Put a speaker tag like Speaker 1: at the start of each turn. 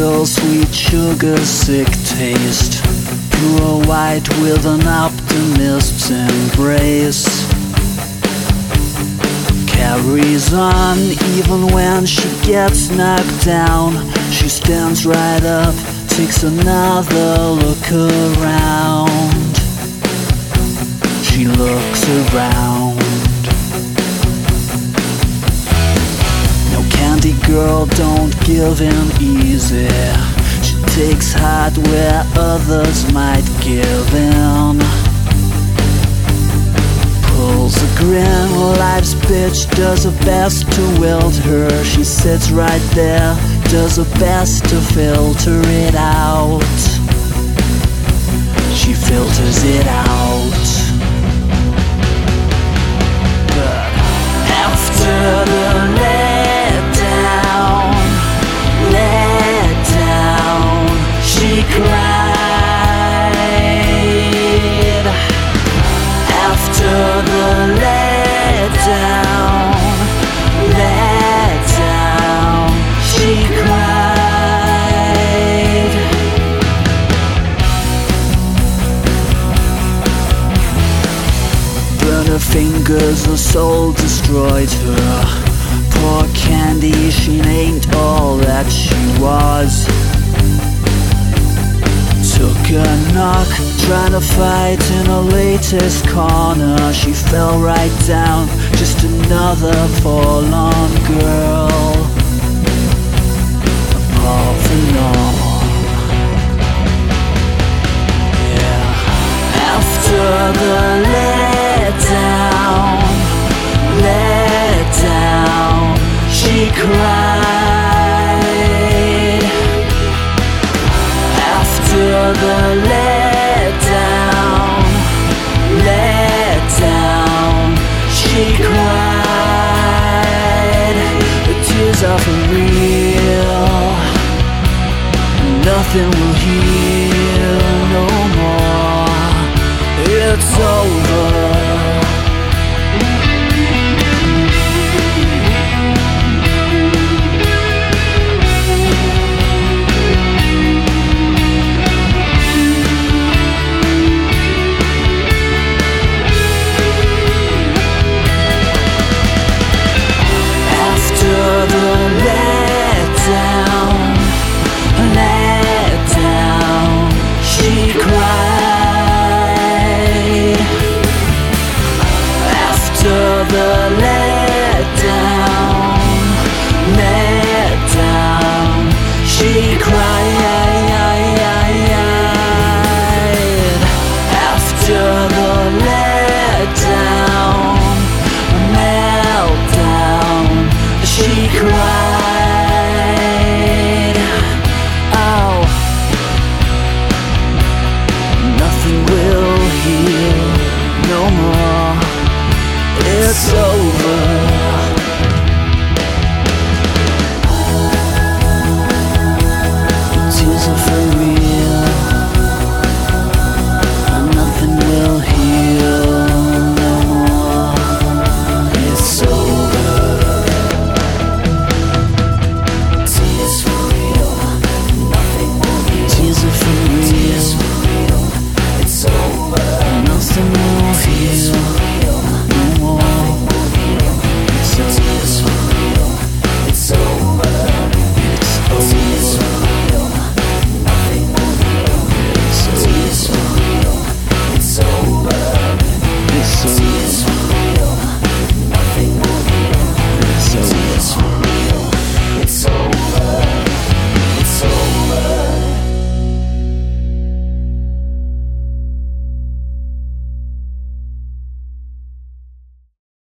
Speaker 1: Real sweet sugar sick taste, pure white with an optimist's embrace. Carries on even when she gets knocked down. She stands right up, takes another look around. She looks around. No, candy girl don't give in easy. She takes heart where others might give in. Pulls a grin, life's bitch does her best to wield her. She sits right there, does her best to filter it out. She filters it out. But after the letdown, she cried. After the letdown, she cried. Burn her fingers, her soul destroyed her. Poor Candy, she ain't all that she was. Took a knock, trying to fight in her latest corner. She fell right down, just another forlorn girl. A Parthenon. Yeah. After the letdown, she cried. After the letdown, she cried. The tears are for real, nothing will